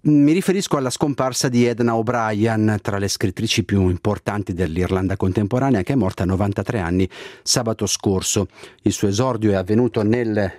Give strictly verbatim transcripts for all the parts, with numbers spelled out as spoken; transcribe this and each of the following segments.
Mi riferisco alla scomparsa di Edna O'Brien, tra le scrittrici più importanti dell'Irlanda contemporanea, che è morta a novantatré anni sabato scorso. Il suo esordio è avvenuto nel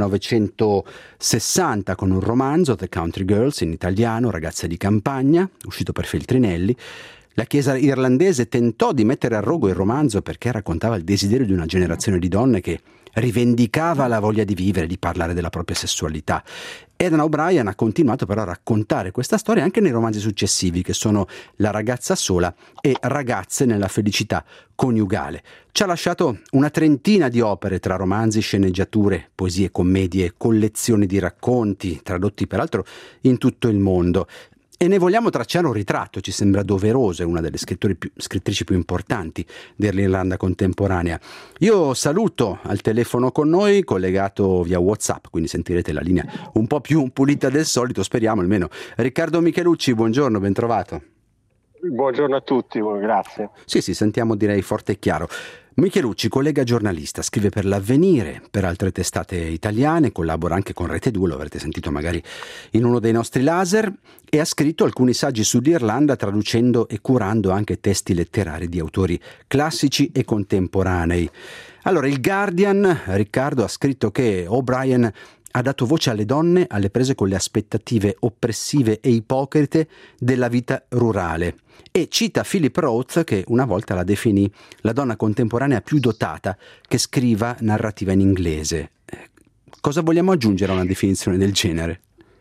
millenovecentosessanta con un romanzo, The Country Girls, in italiano, Ragazze di campagna, uscito per Feltrinelli. La Chiesa irlandese tentò di mettere a rogo il romanzo perché raccontava il desiderio di una generazione di donne che rivendicava la voglia di vivere, di parlare della propria sessualità. Edna O'Brien ha continuato però a raccontare questa storia anche nei romanzi successivi, che sono La ragazza sola e Ragazze nella felicità coniugale. Ci ha lasciato una trentina di opere tra romanzi, sceneggiature, poesie, commedie, collezioni di racconti, tradotti peraltro in tutto il mondo. E ne vogliamo tracciare un ritratto, ci sembra doveroso, è una delle scrittori più, scrittrici più importanti dell'Irlanda contemporanea. Io saluto al telefono con noi, collegato via WhatsApp, quindi sentirete la linea un po' più pulita del solito, speriamo almeno. Riccardo Michelucci, buongiorno, ben trovato. Buongiorno a tutti, grazie. Sì, sì, sentiamo direi forte e chiaro. Michelucci, collega giornalista, scrive per l'Avvenire, per altre testate italiane, collabora anche con Rete due, lo avrete sentito magari in uno dei nostri laser, e ha scritto alcuni saggi sull'Irlanda traducendo e curando anche testi letterari di autori classici e contemporanei. Allora, il Guardian, Riccardo, ha scritto che O'Brien ha dato voce alle donne alle prese con le aspettative oppressive e ipocrite della vita rurale, e cita Philip Roth, che una volta la definì la donna contemporanea più dotata che scriva narrativa in inglese. Cosa vogliamo aggiungere a una definizione del genere?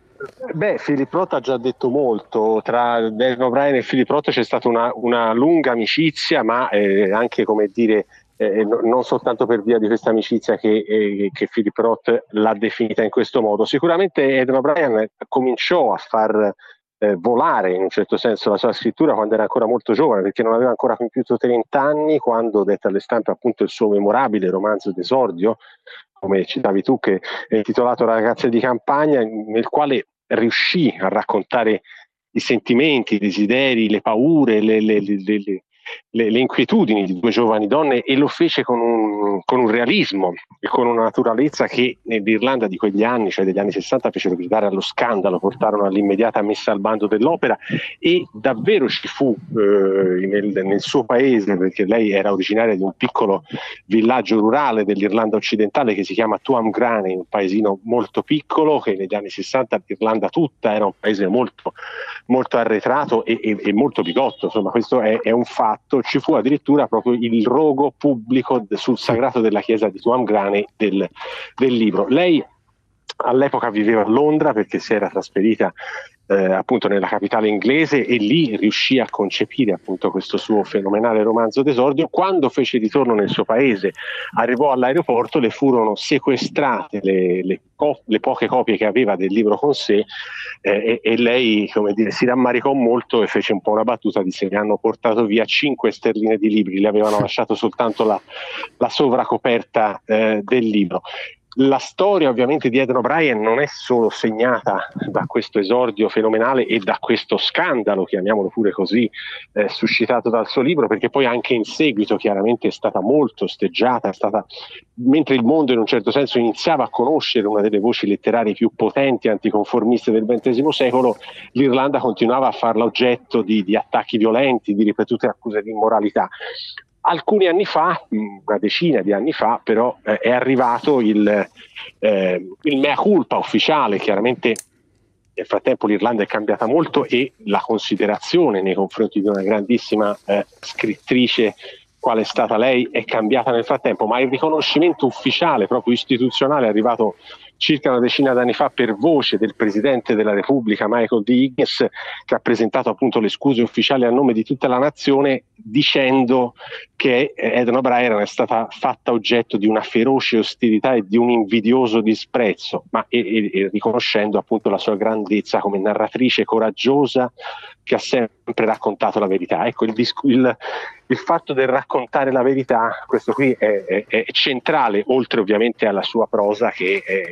Beh, Philip Roth ha già detto molto. Tra Edna O'Brien e Philip Roth c'è stata una, una lunga amicizia, ma eh, anche, come dire, Eh, non soltanto per via di questa amicizia che, eh, che Philip Roth l'ha definita in questo modo. Sicuramente Edna O'Brien cominciò a far eh, volare in un certo senso la sua scrittura quando era ancora molto giovane, perché non aveva ancora compiuto trenta anni quando dette alle stampe appunto il suo memorabile romanzo d'esordio, come citavi tu, che è intitolato Ragazze di campagna, nel quale riuscì a raccontare i sentimenti, i desideri, le paure, le, le, le, le Le, le inquietudini di due giovani donne, e lo fece con un, con un realismo e con una naturalezza che nell'Irlanda di quegli anni, cioè degli anni sessanta, fecero gridare allo scandalo, portarono all'immediata messa al bando dell'opera, e davvero ci fu eh, nel, nel suo paese, perché lei era originaria di un piccolo villaggio rurale dell'Irlanda occidentale che si chiama Tuamgraney, un paesino molto piccolo che negli anni sessanta l'Irlanda tutta era un paese molto, molto arretrato e, e, e molto bigotto, insomma questo è, è un fatto. Ci fu addirittura proprio il rogo pubblico sul sagrato della chiesa di Tuamgraney del, del libro. Lei all'epoca viveva a Londra perché si era trasferita eh, appunto nella capitale inglese, e lì riuscì a concepire appunto questo suo fenomenale romanzo d'esordio. Quando fece ritorno nel suo paese, arrivò all'aeroporto, le furono sequestrate le, le, le poche copie che aveva del libro con sé, eh, e, e lei, come dire, si rammaricò molto e fece un po' una battuta, disse che hanno portato via cinque sterline di libri, le avevano lasciato soltanto la, la sovracoperta eh, del libro. La storia ovviamente di Edna O'Brien non è solo segnata da questo esordio fenomenale e da questo scandalo, chiamiamolo pure così, eh, suscitato dal suo libro, perché poi anche in seguito chiaramente è stata molto osteggiata, è stata, mentre il mondo in un certo senso iniziava a conoscere una delle voci letterarie più potenti anticonformiste del ventesimo secolo, l'Irlanda continuava a farla oggetto di, di attacchi violenti, di ripetute accuse di immoralità. Alcuni anni fa, una decina di anni fa, però eh, è arrivato il, eh, il mea culpa ufficiale. Chiaramente nel frattempo l'Irlanda è cambiata molto e la considerazione nei confronti di una grandissima eh, scrittrice quale è stata lei è cambiata nel frattempo, ma il riconoscimento ufficiale, proprio istituzionale, è arrivato circa una decina d'anni fa per voce del Presidente della Repubblica Michael D. Higgins, che ha presentato appunto le scuse ufficiali a nome di tutta la nazione, dicendo che Edna O'Brien è stata fatta oggetto di una feroce ostilità e di un invidioso disprezzo, ma e, e, e riconoscendo appunto la sua grandezza come narratrice coraggiosa che ha sempre raccontato la verità. Ecco, il, il, il fatto del raccontare la verità, questo qui è, è, è centrale, oltre ovviamente alla sua prosa che è,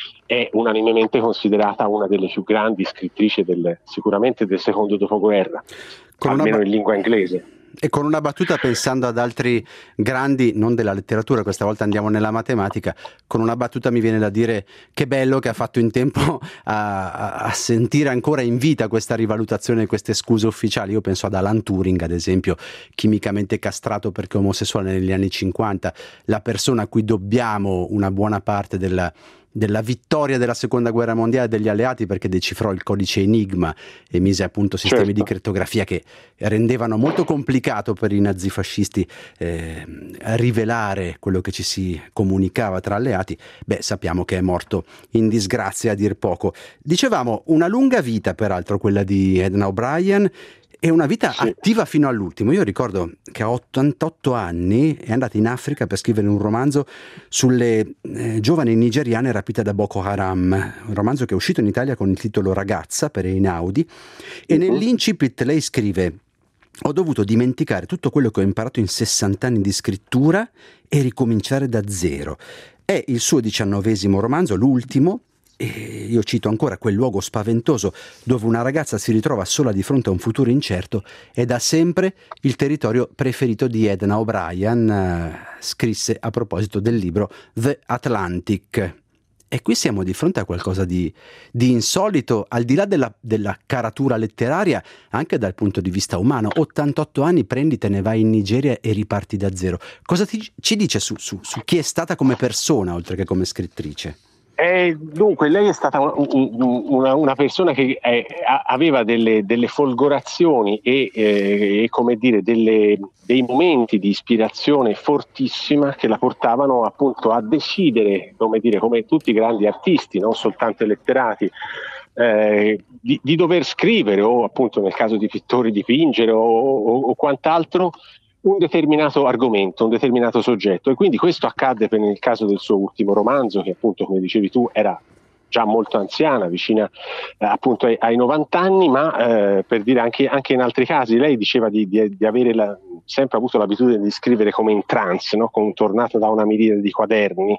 è unanimemente considerata una delle più grandi scrittrici del, sicuramente del secondo dopoguerra, con almeno ba- in lingua inglese. E con una battuta, pensando ad altri grandi, non della letteratura, questa volta andiamo nella matematica, con una battuta mi viene da dire che bello che ha fatto in tempo a, a, a sentire ancora in vita questa rivalutazione, queste scuse ufficiali. Io penso ad Alan Turing, ad esempio, chimicamente castrato perché omosessuale negli anni cinquanta, la persona a cui dobbiamo una buona parte della della vittoria della seconda guerra mondiale degli alleati, perché decifrò il codice Enigma e mise appunto sistemi certo. di crittografia che rendevano molto complicato per i nazifascisti eh, rivelare quello che ci si comunicava tra alleati. Beh, sappiamo che è morto in disgrazia, a dir poco. Dicevamo, una lunga vita peraltro quella di Edna O'Brien, e una vita sì. attiva fino all'ultimo. Io ricordo che a ottantotto anni è andata in Africa per scrivere un romanzo sulle eh, giovani nigeriane rapite da Boko Haram, un romanzo che è uscito in Italia con il titolo Ragazza per Einaudi, e uh-huh. nell'incipit lei scrive: ho dovuto dimenticare tutto quello che ho imparato in sessanta anni di scrittura e ricominciare da zero. È il suo diciannovesimo romanzo, l'ultimo. E io cito ancora: quel luogo spaventoso dove una ragazza si ritrova sola di fronte a un futuro incerto è da sempre il territorio preferito di Edna O'Brien, eh, scrisse a proposito del libro The Atlantic. E qui siamo di fronte a qualcosa di, di insolito, al di là della, della caratura letteraria, anche dal punto di vista umano. ottantotto anni, prendi, te ne vai in Nigeria e riparti da zero. Cosa ti, ci dice su, su, su chi è stata come persona, oltre che come scrittrice? Eh, dunque, lei è stata una, una persona che eh, aveva delle, delle folgorazioni e, eh, e come dire, delle, dei momenti di ispirazione fortissima che la portavano appunto a decidere, come dire, come tutti i grandi artisti, non soltanto i letterati, eh, di, di dover scrivere o appunto nel caso di pittori dipingere o, o, o quant'altro un determinato argomento, un determinato soggetto, e quindi questo accadde per nel caso del suo ultimo romanzo, che appunto, come dicevi tu, era già molto anziana, vicina eh, appunto ai, ai novanta anni, ma eh, per dire anche, anche in altri casi. Lei diceva di, di, di avere la, sempre avuto l'abitudine di scrivere come in trance, no? Contornata da una miriade di quaderni.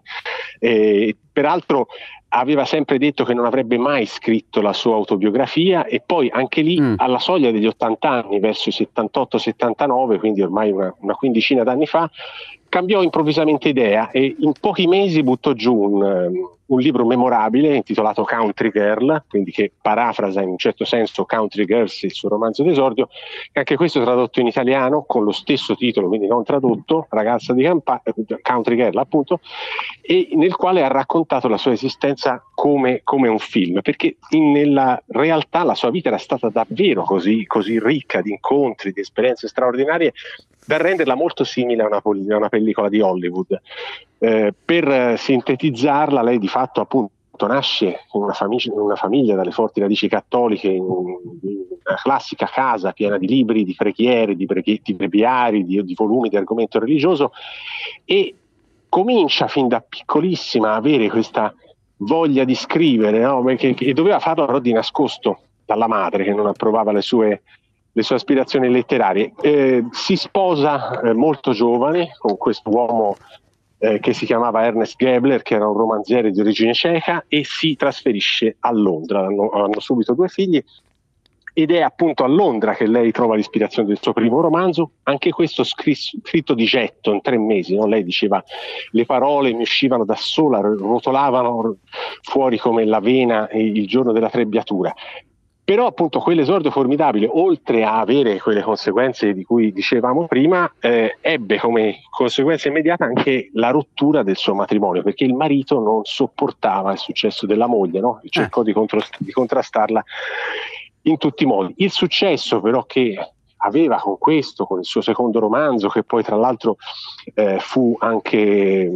E, peraltro aveva sempre detto che non avrebbe mai scritto la sua autobiografia, e poi anche lì mm. alla soglia degli ottanta anni, verso i settantotto settantanove, quindi ormai una, una quindicina d'anni fa, cambiò improvvisamente idea e in pochi mesi buttò giù un, un libro memorabile intitolato Country Girl, quindi che parafrasa in un certo senso Country Girls, il suo romanzo d'esordio, che anche questo tradotto in italiano con lo stesso titolo, quindi non tradotto, Ragazza di Campa- Country Girl appunto, e nel quale ha raccontato la sua esistenza come, come un film, perché in, nella realtà la sua vita era stata davvero così, così ricca di incontri, di esperienze straordinarie, da renderla molto simile a una, a una pellicola di Hollywood. Eh, per sintetizzarla, lei di fatto appunto nasce in una famiglia, in una famiglia dalle forti radici cattoliche, in, in una classica casa piena di libri, di preghiere, di brevetti breviari, di, di volumi di argomento religioso, e comincia fin da piccolissima a avere questa voglia di scrivere, no? Perché, e doveva farlo però di nascosto dalla madre, che non approvava le sue le sue aspirazioni letterarie. Eh, si sposa eh, molto giovane con questo uomo eh, che si chiamava Ernest Gebler, che era un romanziere di origine ceca, e si trasferisce a Londra. Hanno, hanno subito due figli, ed è appunto a Londra che lei trova l'ispirazione del suo primo romanzo, anche questo scritto, scritto di getto in tre mesi, no? Lei diceva: le parole mi uscivano da sola, rotolavano fuori come la vena il giorno della trebbiatura. Però appunto quell'esordio formidabile, oltre a avere quelle conseguenze di cui dicevamo prima, eh, ebbe come conseguenza immediata anche la rottura del suo matrimonio, perché il marito non sopportava il successo della moglie, no? Cercò eh. di, contro- di contrastarla in tutti i modi. Il successo però che aveva con questo, con il suo secondo romanzo, che poi tra l'altro eh, fu anche...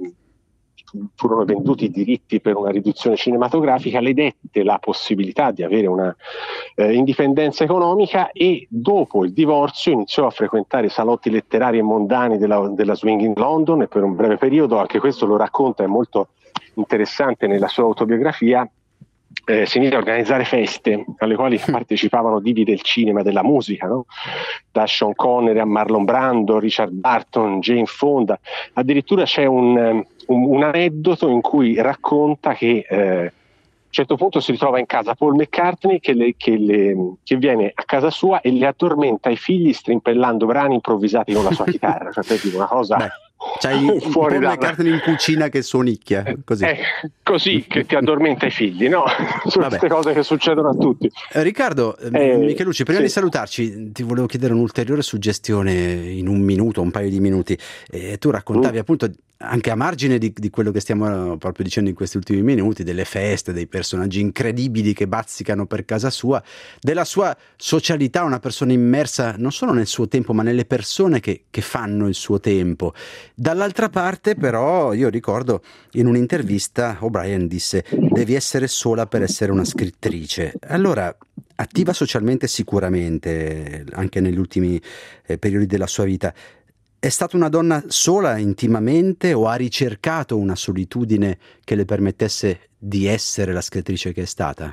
furono venduti i diritti per una riduzione cinematografica, le dette la possibilità di avere una eh, indipendenza economica, e dopo il divorzio iniziò a frequentare i salotti letterari e mondani della, della Swinging London, e per un breve periodo, anche questo lo racconta, è molto interessante nella sua autobiografia, eh, si inizia a organizzare feste alle quali partecipavano divi del cinema e della musica, no? Da Sean Connery a Marlon Brando, Richard Burton, Jane Fonda. Addirittura c'è un, un, un aneddoto in cui racconta che eh, un certo punto si ritrova in casa Paul McCartney che, le, che, le, che viene a casa sua e le addormenta i figli strimpellando brani improvvisati con la sua chitarra, cioè per dire una cosa. Beh, c'hai fuori Paul da... McCartney in cucina che suonicchia, così. Eh, così che ti addormenta i figli, no? Sono queste cose che succedono a tutti. Eh, Riccardo, eh, Michelucci, prima sì. di salutarci ti volevo chiedere un'ulteriore suggestione in un minuto, un paio di minuti. Eh, tu raccontavi mm. appunto, anche a margine di, di quello che stiamo proprio dicendo in questi ultimi minuti, delle feste, dei personaggi incredibili che bazzicano per casa sua, della sua socialità, una persona immersa non solo nel suo tempo ma nelle persone che, che fanno il suo tempo. Dall'altra parte però io ricordo in un'intervista O'Brien disse: devi essere sola per essere una scrittrice. Allora, attiva socialmente sicuramente anche negli ultimi eh, periodi della sua vita, è stata una donna sola intimamente o ha ricercato una solitudine che le permettesse di essere la scrittrice che è stata?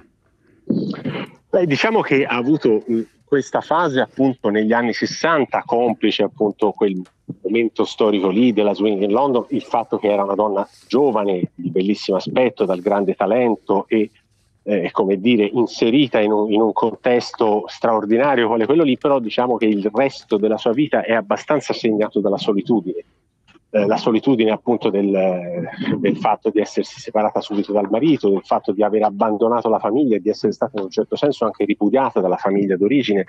Beh, diciamo che ha avuto questa fase appunto negli anni sessanta, complice appunto quel momento storico lì della swing in London, il fatto che era una donna giovane, di bellissimo aspetto, dal grande talento e eh, come dire inserita in un, in un contesto straordinario quale quello lì, però diciamo che il resto della sua vita è abbastanza segnato dalla solitudine. La solitudine appunto del, del fatto di essersi separata subito dal marito, del fatto di aver abbandonato la famiglia e di essere stata in un certo senso anche ripudiata dalla famiglia d'origine,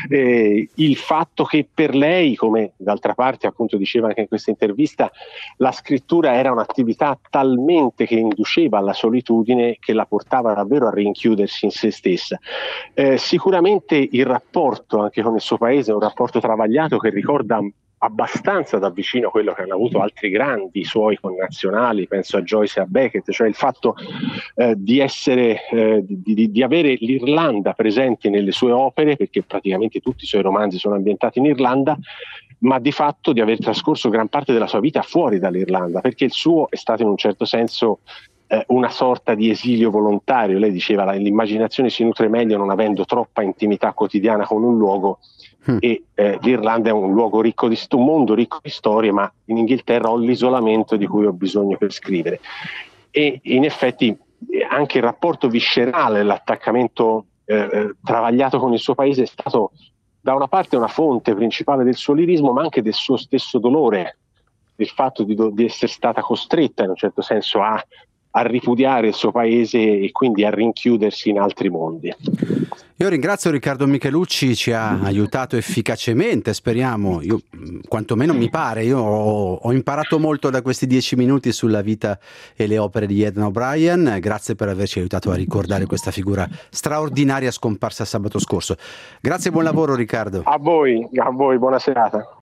eh, il fatto che per lei, come d'altra parte appunto diceva anche in questa intervista, la scrittura era un'attività talmente che induceva alla solitudine che la portava davvero a rinchiudersi in se stessa. Eh, sicuramente il rapporto anche con il suo paese è un rapporto travagliato che ricorda abbastanza da vicino quello che hanno avuto altri grandi suoi connazionali, penso a Joyce e a Beckett, cioè il fatto eh, di essere eh, di, di, di avere l'Irlanda presente nelle sue opere, perché praticamente tutti i suoi romanzi sono ambientati in Irlanda, ma di fatto di aver trascorso gran parte della sua vita fuori dall'Irlanda, perché il suo è stato in un certo senso eh, una sorta di esilio volontario. Lei diceva l'immaginazione si nutre meglio non avendo troppa intimità quotidiana con un luogo, e eh, l'Irlanda è un luogo ricco di un mondo ricco di storie, ma in Inghilterra ho l'isolamento di cui ho bisogno per scrivere. E in effetti anche il rapporto viscerale, l'attaccamento eh, travagliato con il suo paese è stato da una parte una fonte principale del suo lirismo, ma anche del suo stesso dolore, del fatto di, do- di essere stata costretta in un certo senso a, a ripudiare il suo paese e quindi a rinchiudersi in altri mondi. Io ringrazio Riccardo Michelucci, ci ha aiutato efficacemente, speriamo, io quantomeno mi pare, io ho, ho imparato molto da questi dieci minuti sulla vita e le opere di Aidan O'Brien, grazie per averci aiutato a ricordare questa figura straordinaria scomparsa sabato scorso. Grazie e buon lavoro Riccardo. A voi, a voi, buona serata.